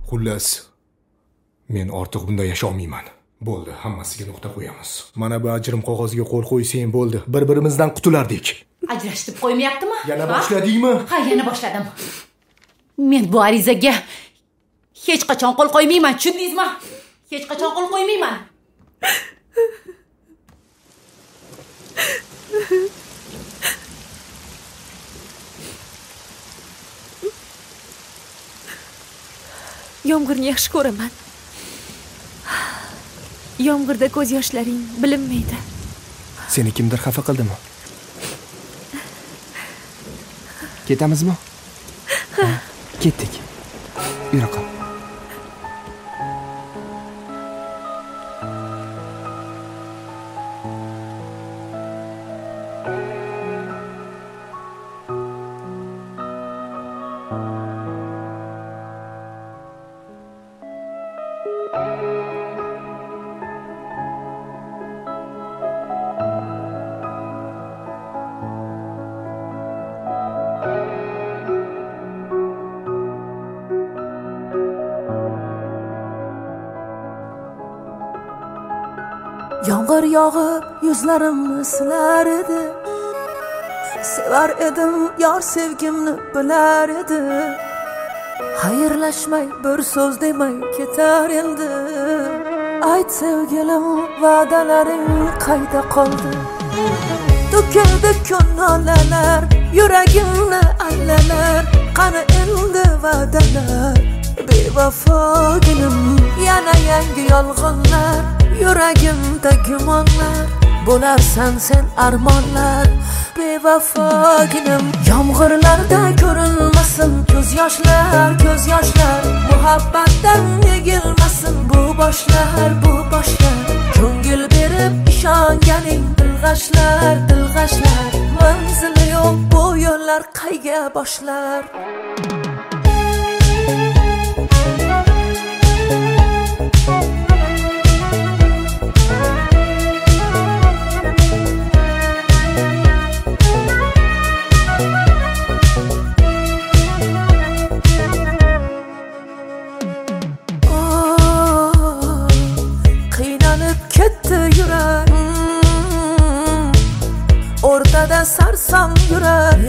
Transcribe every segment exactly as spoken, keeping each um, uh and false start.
Xullas, men ortiq bunda yasha olmayman. Bo'ldi, hammasiga nuqta qo'yamiz. Mana bu ajrim qog'oziga qo'l qo'ysang bo'ldi. Bir-birimizdan qutulardik. Ajrashib qo'ymayaptimi? Yana boshladingmi? Ha, yana boshladim. Men bu arizaga hech qachon qo'l qo'ymayman, tushundingizmi? Hech qachon qo'l qo'ymayman. Yomg'irni yaxshi ko'raman. Yomg'irda ko'z yoshlaring bilinmaydi. Seni kimdir xafa qildimi? Ketamizmi? Ha, ketdik. Yura qol. Yomg'ir yog'ib yuzlarimni silar edi. Sevar edim, yor sevgimni bilar edi. Xayrlashmay bir so'z demay ketar endi. Ayt sevgilim, va'dalaring qayda qoldi? To'kildi ko'ngillar, yuragimni allalar. Qani endi va'dalar? Bevafoginim, yana yangi yolg'onlar. Yuragimda gumonlar, bo'larsan sen armonlar. Bevafoginim, yomg'irlarda ko'rinmasin ko'z yoshlar, ko'z yoshlar. Muhabbatdan yegilmasin bu boshlar, bu boshlar. Ko'ngil berib ishonganing dilg'ashlar, dilg'ashlar. Manzili yo'q bu yo'llar qayga boshlar? O'rtada sarsam yurar.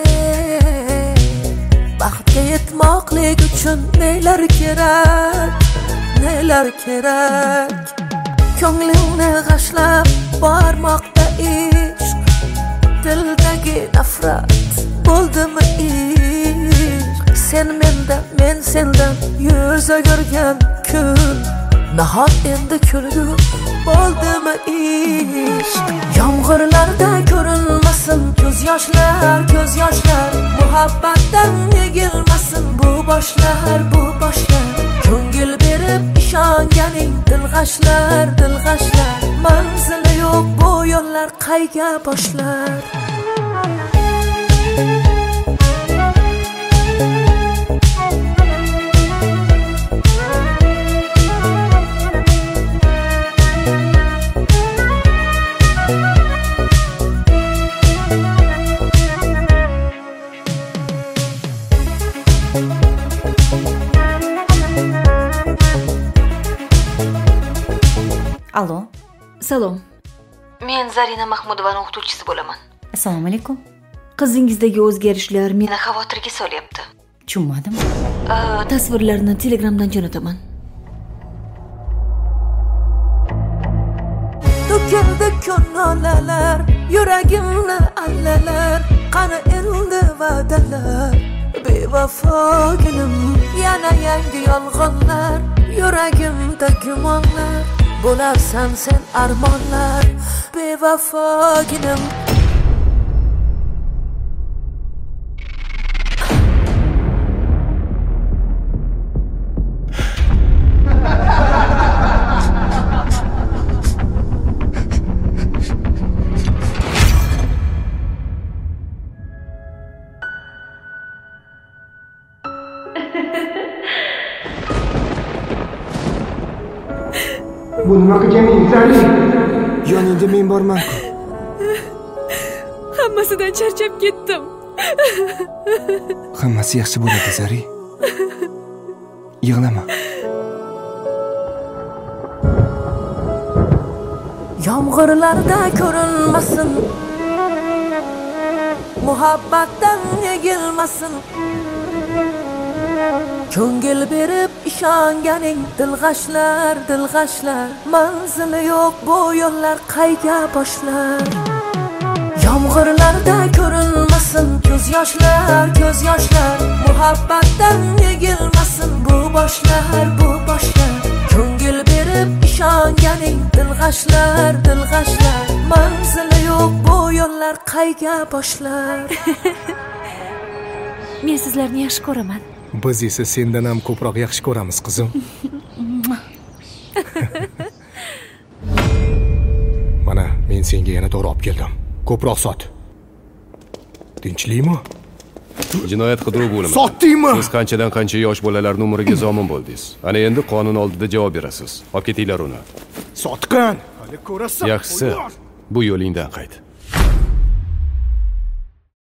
Baxtga yetmoqlik uchun nelar kerak, nelar kerak. Ko'nglingni g'ashlab bormoqda ishq. Dildagi nafrat bo'ldimi ishq? Sen mendan, men sendan yuz o'girgan kun. Nahot endi kulgu bo'ldimi ishq? Yomg'irlarda ko'rinmasin ko'z yoshlar, ko'z yoshlar. Muhabbatdan yegilmasin bu boshlar, bu boshlar. Ko'ngil berib ishonganing dilg'ashlar, dilg'ashlar. Manzili yo'q bu yo'llar qayga boshlar? Alo. Salom. Men Zarina Mahmudovaning o'qituvchisi bo'laman. Assalomu alaykum. Qizingizdagi o'zgarishlar Meni xavotirga solyapti. Tushunmadim. Tasvirlarni Telegramdan jo'nataman. To'kildi ko'ngillar, yuragimni allalar. Qani endi va'dalar? Bevafoginim, yana yangi yolg'onlar. Yuragimda gumonlar, bo'larsan sen armonlar. Bevafoginim. Bu nima qilganing, Zari? Yoningda men borman-ku. Hammasidan charchab ketdim. Hammasi yaxshi bo'ladi, Zari. Yig'lama. Yomg'irlarda ko'rinmasin, muhabbatdan egilmasin. Ko'ngil berib ishonganing dilg'ashlar, dilg'ashlar. Manzili yo'q bu yo'llar qayga boshlar? Yomg'irlarda ko'rinmasin, ko'z yoshlar, ko'z yoshlar. Muhabbatdan egilmasin bu boshlar, bu boshlar. Ko'ngil berib ishonganing dilg'ashlar, dilg'ashlar. Manzili yo'q bu yo'llar qayga boshlar? Men sizlarni yaxshi ko'raman. Biz esa sendan ham ko'proq yaxshi ko'ramiz, qizim. Mana, men senga yana to'g'ri olib keldim. Ko'proq sot. Tinchlikmi? Jinoyat qidiruv bo'limi. Sotdingmi? Siz qanchadan qancha yosh bolalarning umriga zomin bo'ldingiz. Ana endi qonun oldida javob berasiz. Olib ketinglar uni. Sotqin. Hali ko'rasan. Yaxshisi, bu yo'lingdan qayt.